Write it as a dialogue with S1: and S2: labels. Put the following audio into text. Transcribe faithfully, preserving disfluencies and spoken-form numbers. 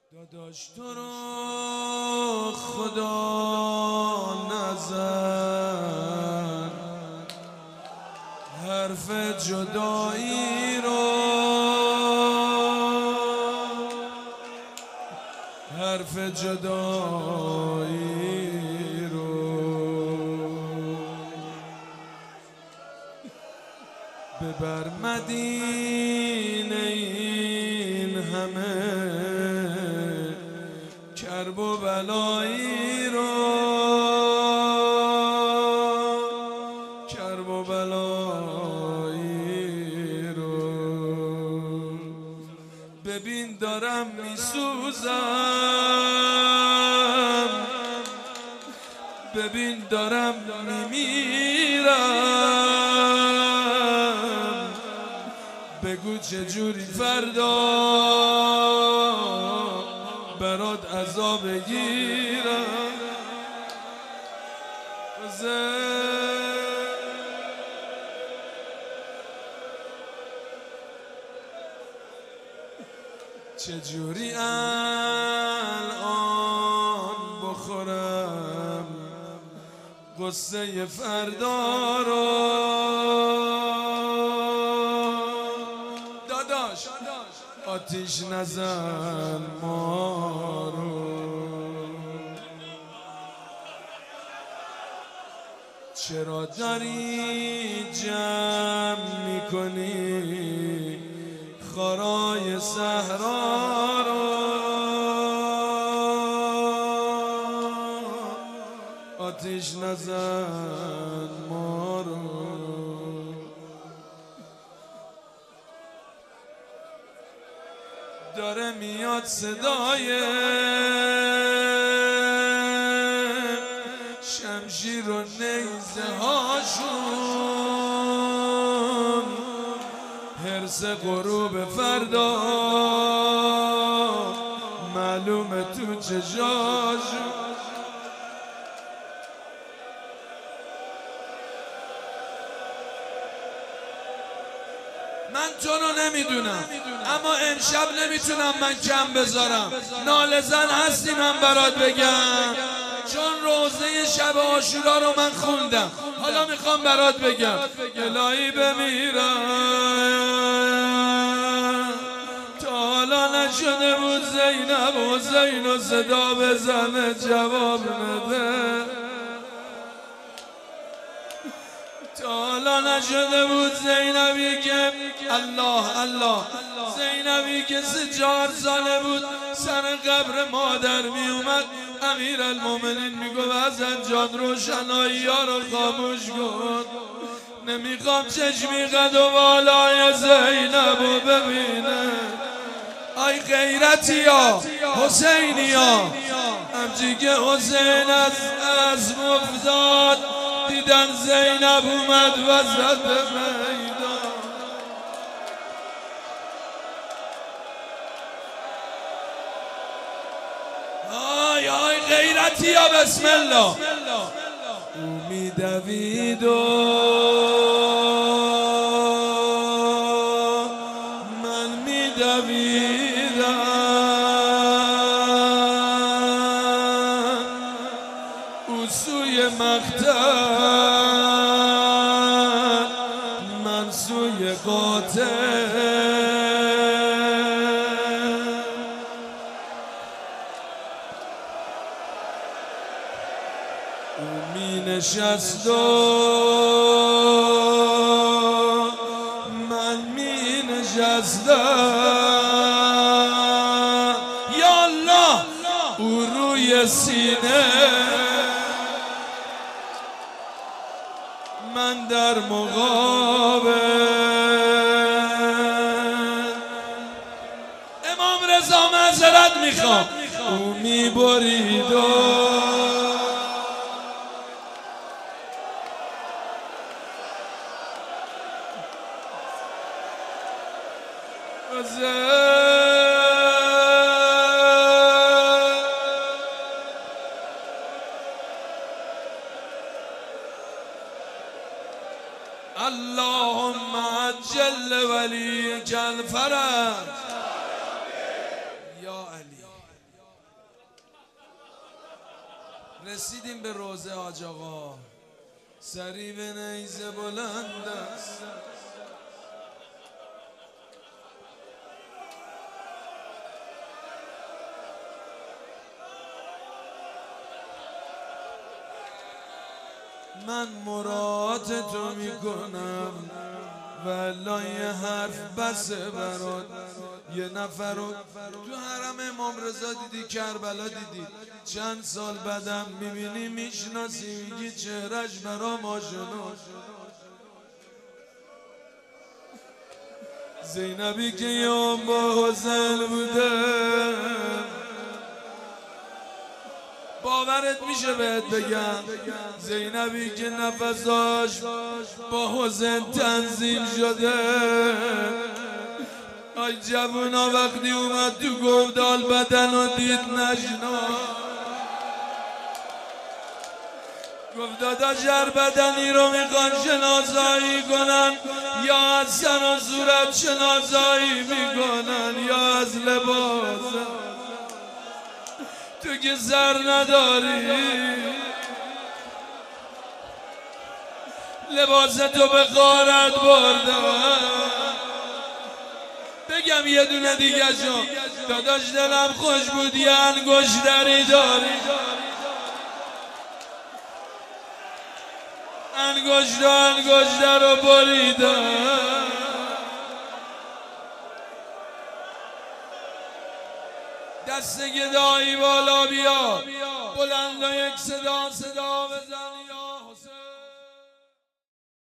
S1: داداش تو رو خدا نزن حرف جدایی رو حرف جدایی رو ببر مدینه این همه کرب و بلایی رو کرب و بلایی رو ببین دارم میسوزم ببین دارم میمیرم بگو چجوری فردا برات عذاب بگیرم چجوری الان بخورم قصه فردا رو داداش آتیش نزن ما رو چرا داری جمع میکنی خارای صحرا رو آتیش نزن ما رو داره میاد صدای شمشیر و نیزه هاشون حرص غروب فردا معلومه تو چشاشون من تو رو نمیدونم اما امشب نمیتونم من کم بذارم ناله زن هستی من برات بگم چون روزه شب عاشورا رو من خوندم حالا میخوام برات بگم الهی بمیرم تا حالا نشده بود زینب و زین و صدا بزنه جواب بده تا حالا نشده بود زینبی که الله الله زینبی که سه چهار ساله بود سر قبر مادر می اومد امیر المومنین میگو حسن جان روشنایی ها رو خاموش کن نمیخوام چشمی قد و بالای زینب رو ببینه آی غیرتی ها حسینی ها همچی که حسین از عزم افتاد دیدن زینب اومد وسط میدان آی آی غیرتی ها بسم الله او میدوید و من میدویدم او سوی مقتل من سوی قاتل او می نشست و من می نشستم یا الله او روی سینه من در مقابل امام رضا معذرت میخوام او میبرید و اللهم عجل ولیک الفرج یا علی. رسیدیم به روضه حاج آقا، سری به نیزه بلند است. من مراد تو میکنم والله یه حرف بسه برات. یه نفر رو تو حرم امام رضا دیدی، کربلا دیدی، چند سال بعدم میبینی میشناسی، میگی چهرش برام آشنا. زینبی که یوم با حسین بوده، باورت میشه بهت بگم، زینبی که نفساش با حسین تنظیم شده. آی جوونا وقتی اومد تو گودال بدن و دید نشنا، گفت داداش هر بدنی رو میخوان شناسایی کنن، یا از سن و صورت شناسایی میکنن یا از لباس. تو که سر نداری لباس تو به غارت بردن. بگم یه دونه دیگه شو داداش، دلم خوش بود یه انگشتری داری، انگشت و انگشتر رو بریدن. دست گدایی بالا بیا، بلند و یک صدا صدا بزن.